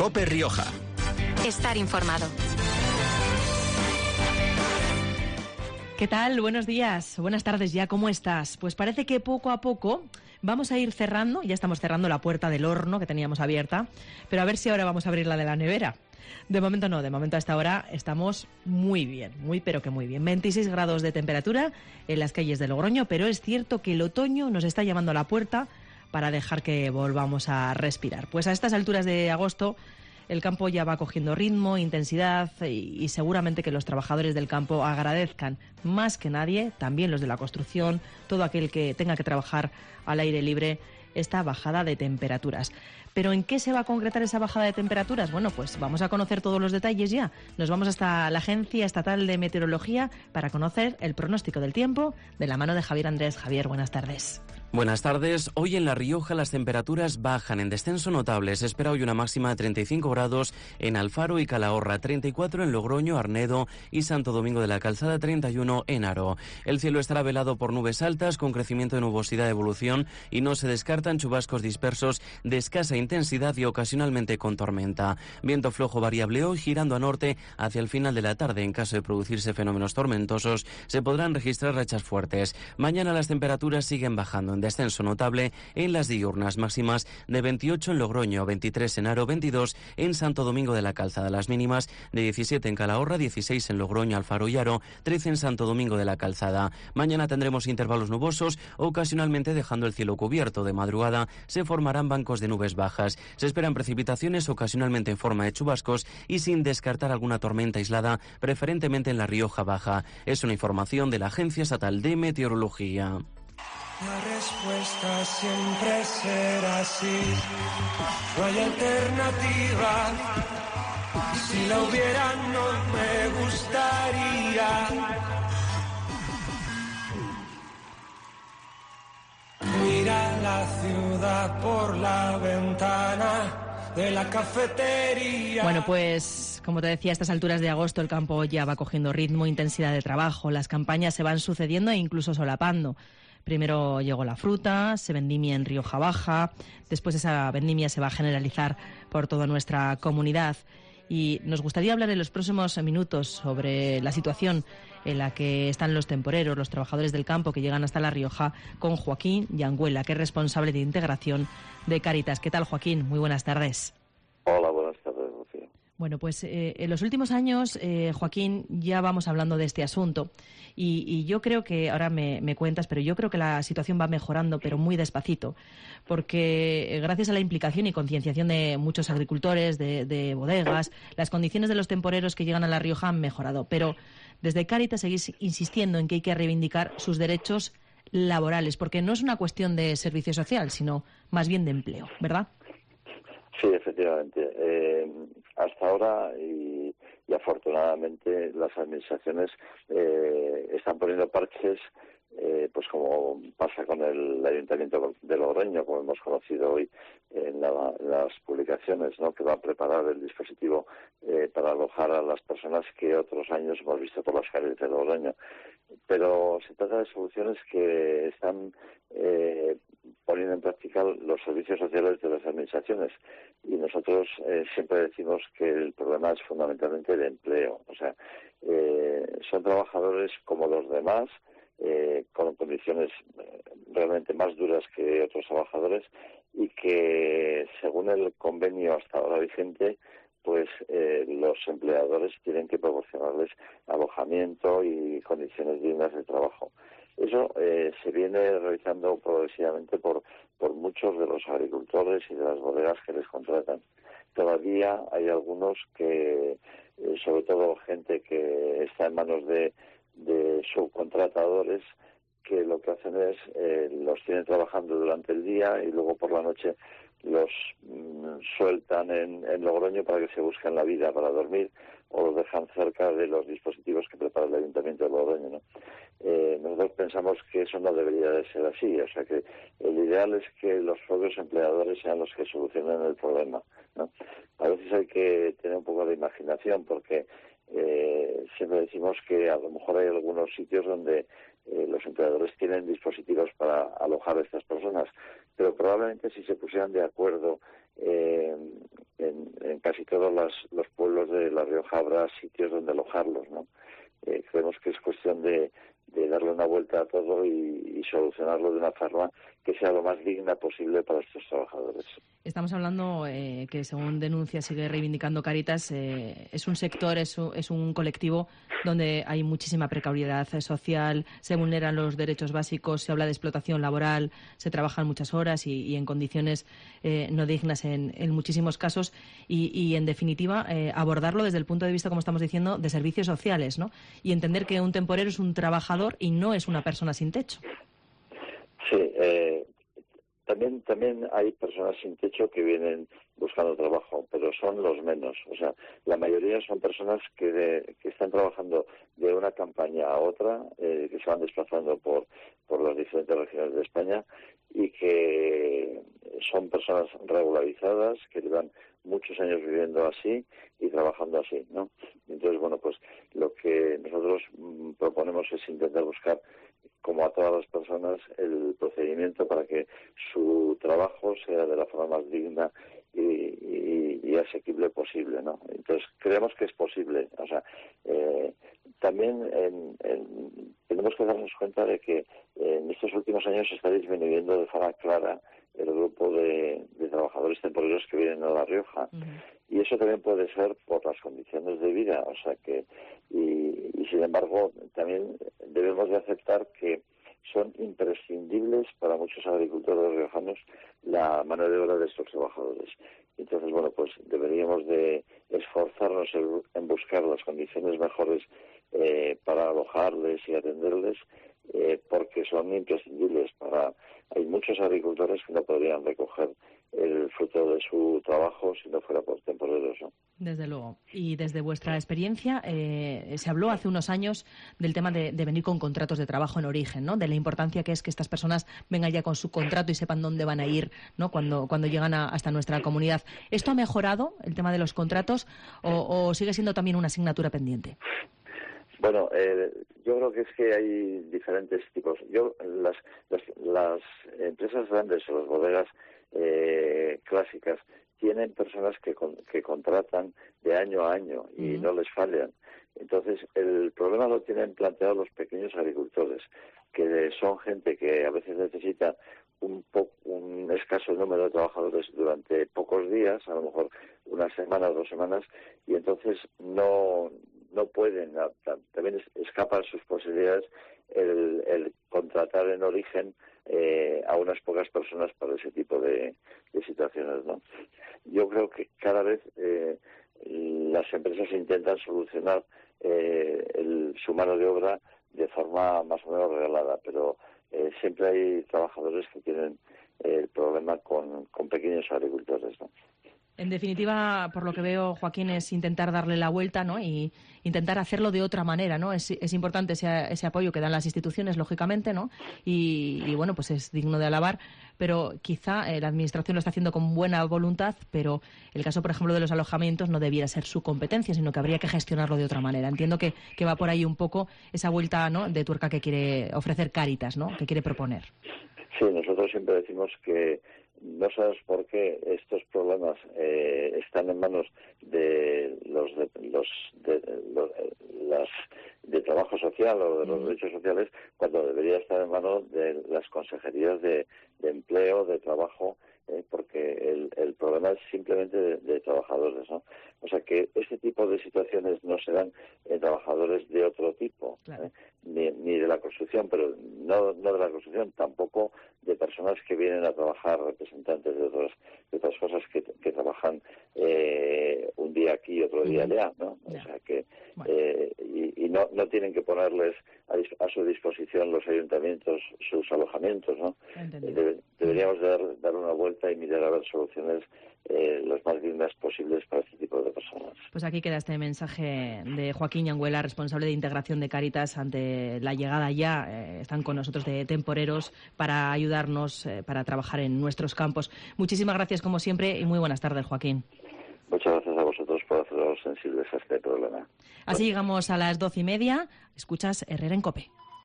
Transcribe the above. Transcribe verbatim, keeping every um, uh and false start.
COPE Rioja. Estar informado. ¿Qué tal? Buenos días, buenas tardes ya, ¿cómo estás? Pues parece que poco a poco vamos a ir cerrando, ya estamos cerrando la puerta del horno que teníamos abierta, pero a ver si ahora vamos a abrir la de la nevera. De momento no, de momento a esta hora estamos muy bien, muy pero que muy bien. veintiséis grados de temperatura en las calles de Logroño, pero es cierto que el otoño nos está llamando a la puerta para dejar que volvamos a respirar. Pues a estas alturas de agosto el campo ya va cogiendo ritmo, intensidad y, y seguramente que los trabajadores del campo agradezcan más que nadie, también los de la construcción, todo aquel que tenga que trabajar al aire libre, esta bajada de temperaturas. ¿Pero en qué se va a concretar esa bajada de temperaturas? Bueno, pues vamos a conocer todos los detalles ya. Nos vamos hasta la Agencia Estatal de Meteorología para conocer el pronóstico del tiempo de la mano de Javier Andrés. Javier, buenas tardes. Buenas tardes. Hoy en La Rioja las temperaturas bajan en descenso notable. Se espera hoy una máxima de treinta y cinco grados en Alfaro y Calahorra, treinta y cuatro en Logroño, Arnedo y Santo Domingo de la Calzada, treinta y uno en Haro. El cielo estará velado por nubes altas con crecimiento de nubosidad de evolución y no se descartan chubascos dispersos de escasa intensidad y ocasionalmente con tormenta. Viento flojo variable hoy girando a norte hacia el final de la tarde. En caso de producirse fenómenos tormentosos se podrán registrar rachas fuertes. Mañana las temperaturas siguen bajando en descenso notable en las diurnas, máximas de veintiocho en Logroño, veintitrés en Haro, veintidós en Santo Domingo de la Calzada, las mínimas de diecisiete en Calahorra, dieciséis en Logroño, Alfaro y Haro, trece en Santo Domingo de la Calzada. Mañana tendremos intervalos nubosos, ocasionalmente dejando el cielo cubierto. De madrugada se formarán bancos de nubes bajas. Se esperan precipitaciones ocasionalmente en forma de chubascos y sin descartar alguna tormenta aislada, preferentemente en La Rioja Baja. Es una información de la Agencia Estatal de Meteorología. La respuesta siempre será sí, no hay alternativa, si la hubiera no me gustaría. Mira la ciudad por la ventana de la cafetería. Bueno, pues como te decía, a estas alturas de agosto el campo ya va cogiendo ritmo, intensidad de trabajo, las campañas se van sucediendo e incluso solapando. Primero llegó la fruta, se vendimia en Rioja Baja, después esa vendimia se va a generalizar por toda nuestra comunidad y nos gustaría hablar en los próximos minutos sobre la situación en la que están los temporeros, los trabajadores del campo que llegan hasta La Rioja, con Joaquín Yanguela, que es responsable de integración de Cáritas. ¿Qué tal, Joaquín? Muy buenas tardes. Hola, buenas tardes, Rocío. Bueno, pues eh, en los últimos años, eh, Joaquín, ya vamos hablando de este asunto y, y yo creo que, ahora me, me cuentas, pero yo creo que la situación va mejorando, pero muy despacito, porque eh, gracias a la implicación y concienciación de muchos agricultores, de, de bodegas, las condiciones de los temporeros que llegan a La Rioja han mejorado, pero desde Cáritas seguís insistiendo en que hay que reivindicar sus derechos laborales, porque no es una cuestión de servicio social, sino más bien de empleo, ¿verdad? Sí, efectivamente. Eh, hasta ahora y, y afortunadamente las administraciones eh, están poniendo parches, eh, pues como pasa con el Ayuntamiento de Logroño, como hemos conocido hoy en, la, en las publicaciones, ¿no?, que va a preparar el dispositivo eh, para alojar a las personas que otros años hemos visto por las calles de Logroño. Pero se trata de soluciones que están eh, poniendo en práctica los servicios sociales de las administraciones y nosotros eh, siempre decimos que el problema es fundamentalmente de empleo, o sea, eh, son trabajadores como los demás, eh, con condiciones realmente más duras que otros trabajadores y que según el convenio hasta ahora vigente, pues eh, los empleadores tienen que proporcionarles alojamiento y condiciones dignas de trabajo. Eso eh, se viene realizando progresivamente por, por muchos de los agricultores y de las bodegas que les contratan. Todavía hay algunos que, eh, sobre todo gente que está en manos de, de subcontratadores, que lo que hacen es, eh, los tienen trabajando durante el día y luego por la noche los mm, sueltan en, en Logroño para que se busquen la vida para dormir o los dejan cerca de los dispositivos que prepara el Ayuntamiento de Logroño, ¿no? Eh, nosotros pensamos que eso no debería de ser así, o sea que el ideal es que los propios empleadores sean los que solucionen el problema, ¿no? A veces hay que tener un poco de imaginación porque eh, siempre decimos que a lo mejor hay algunos sitios donde eh, los empleadores tienen dispositivos para alojar a estas personas, pero probablemente si se pusieran de acuerdo eh, en, en casi todos las, los pueblos de La Rioja habrá sitios donde alojarlos, ¿no? Eh, creemos que es cuestión de, de darle una vuelta a todo y, y solucionarlo de una forma que sea lo más digna posible para estos trabajadores. Estamos hablando eh, que, según denuncia, sigue reivindicando Cáritas, eh, es un sector, es un, es un colectivo donde hay muchísima precariedad social, se vulneran los derechos básicos, se habla de explotación laboral, se trabajan muchas horas y, y en condiciones eh, no dignas en, en muchísimos casos y, y en definitiva, eh, abordarlo desde el punto de vista, como estamos diciendo, de servicios sociales, ¿no? Y entender que un temporero es un trabajador y no es una persona sin techo. Sí, eh, también también hay personas sin techo que vienen buscando trabajo, pero son los menos. O sea, la mayoría son personas que, de, que están trabajando de una campaña a otra, eh, que se van desplazando por, por las diferentes regiones de España y que son personas regularizadas, que llevan muchos años viviendo así y trabajando así, ¿no? Entonces, bueno, pues lo que nosotros mm, proponemos es intentar buscar, como a todas las personas, el procedimiento para que su trabajo sea de la forma más digna y, y, y asequible posible, ¿no? Entonces, creemos que es posible. O sea, eh, también en, en, tenemos que darnos cuenta de que eh, en estos últimos años se está disminuyendo de forma clara el grupo de, de trabajadores temporeros que vienen a La Rioja. Uh-huh. Y eso también puede ser por las condiciones de vida, o sea que, y, y sin embargo, también debemos de aceptar que son imprescindibles para muchos agricultores riojanos la mano de obra de estos trabajadores. Entonces, bueno, pues deberíamos de esforzarnos en, en buscar las condiciones mejores eh, para alojarles y atenderles, eh, porque son imprescindibles para... Hay muchos agricultores que no podrían recoger el fruto de su trabajo si no fuera por temporeros, ¿no? Desde luego. Y desde vuestra experiencia, eh, se habló hace unos años del tema de, de venir con contratos de trabajo en origen, ¿no? De la importancia que es que estas personas vengan ya con su contrato y sepan dónde van a ir, ¿no? Cuando, cuando llegan a, hasta nuestra comunidad. ¿Esto ha mejorado, el tema de los contratos, o, o sigue siendo también una asignatura pendiente? Bueno, eh, yo creo que es que hay diferentes tipos. Yo las, las, las empresas grandes o las bodegas eh, clásicas tienen personas que, con, que contratan de año a año y uh-huh. no les fallan. Entonces, el problema lo tienen planteado los pequeños agricultores, que son gente que a veces necesita un, po- un escaso número de trabajadores durante pocos días, a lo mejor una semana o dos semanas, y entonces no... no pueden, también escapan sus posibilidades el, el contratar en origen eh, a unas pocas personas para ese tipo de, de situaciones, ¿no? Yo creo que cada vez eh, las empresas intentan solucionar eh, el, su mano de obra de forma más o menos regalada, pero eh, siempre hay trabajadores que tienen eh, el problema con, con pequeños agricultores, ¿no? En definitiva, por lo que veo, Joaquín, es intentar darle la vuelta, ¿no? Y intentar hacerlo de otra manera, ¿no? Es, es importante ese, ese apoyo que dan las instituciones, lógicamente, ¿no? Y, y bueno, pues es digno de alabar, pero quizá eh, la Administración lo está haciendo con buena voluntad, pero el caso, por ejemplo, de los alojamientos no debiera ser su competencia, sino que habría que gestionarlo de otra manera. Entiendo que, que va por ahí un poco esa vuelta, ¿no?, de tuerca que quiere ofrecer Cáritas, ¿no?, que quiere proponer. Sí, nosotros siempre decimos que no sabes por qué estos problemas eh, están en manos de los de los de los, las de trabajo social o de los mm. derechos sociales, cuando debería estar en manos de las consejerías de, de empleo, de trabajo, eh, porque el, el problema es simplemente de, de trabajadores, ¿no? O sea que este tipo de situaciones no se dan en trabajadores de otro tipo, claro. ¿eh? ni, ni de la construcción, pero no, no de la construcción, tampoco de personas que vienen a trabajar, representantes de otras de otras cosas que, que trabajan eh, un día aquí y otro día allá, ¿no? O sea que bueno. eh, y, y no no tienen que ponerles a, a su disposición los ayuntamientos sus alojamientos, ¿no? Debe, deberíamos dar, dar una vuelta y mirar a ver soluciones eh, las más dignas posibles para este tipo de personas. Pues aquí queda este mensaje de Joaquín Yanguela, responsable de integración de Cáritas, ante la llegada ya, eh, están con nosotros de temporeros para ayudarnos, eh, para trabajar en nuestros campos. Muchísimas gracias como siempre y muy buenas tardes, Joaquín. Muchas gracias a vosotros por haceros sensibles a este problema. Así llegamos a las doce y media. Escuchas Herrera en COPE.